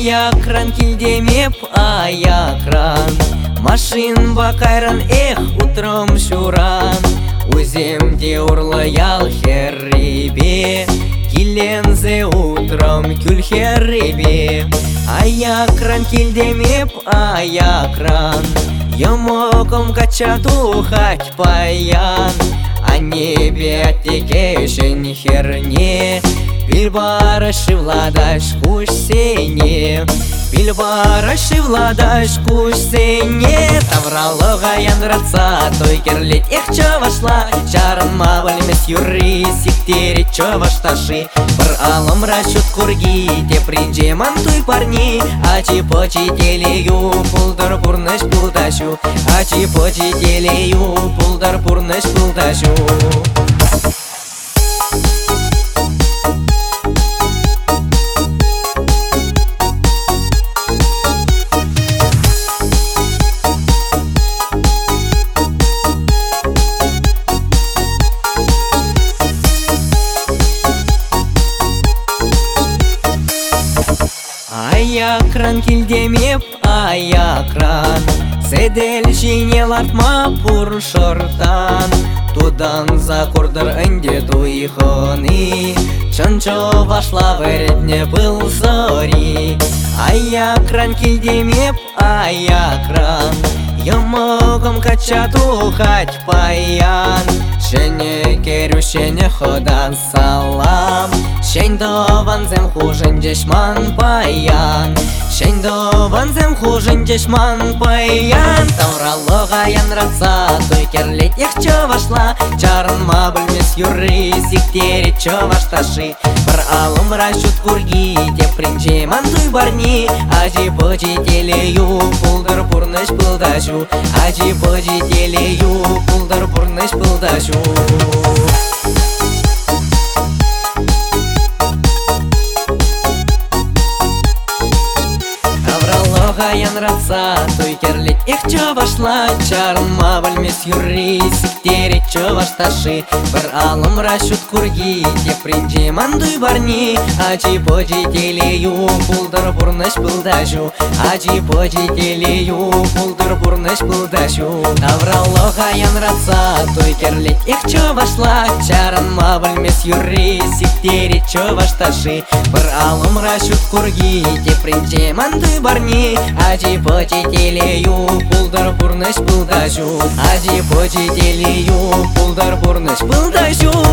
Аякран килдемеп аякран, машин бакайран эх утром шуран. Үземде урлаял херребе, килензе утром күл херребе. Аякран килдемеп аякран, йомоком качату хать паян. А небе текешен херне, бир барышы владаш куш сене, бир барышы владаш куш сене. Тавралыга янраца той керлет эх чавашла, чарынма білмес юрри сиктерет чавашташи. Бір алым расчет курги те принжеман той парни, ачи почи телею пулдар пурныш пулдашу, ачи почи телею пулдар пурныш пулдашу. Аякран килдемеп аякран, седел жинел артма пур шортан. Тудан закурдыр инде туйхоны, чончо башла веретне был зори. Аякран килдемеп аякран, йомогом качату хать паян. Шене керю шене ходан салам, шень до ванзем хужен дешман паян, шень до ванзем хужен дешман паян. Тавралыга янраца той керлет эх чавашла, чарынма білмес юрри сиктерет чавашташи. Бір алым расчет курги те принжеман той барни, ажи почи телею пулдар пурныш пылдашу, ажи почи телею пулдар пурныш пылдашу. Тавралыга янраца той керлет эх чавашла, чарынма білмес юрри сиктерет чавашташи. Бір алым расчет курги те принжеман той барни, ачи почи телею пулдар пурныш пылдашу, ачи почи телею пулдар пурныш пылдашу. Тавралыга янраца той керлет эх чавашла, чарынма білмес юрри сиктерет чавашташи. Бір алым расчет курги те принжеман той барни, ачи почи телею пулдар пурныш пылдашу, ачи почи телею пулдар пурныш пылдашу.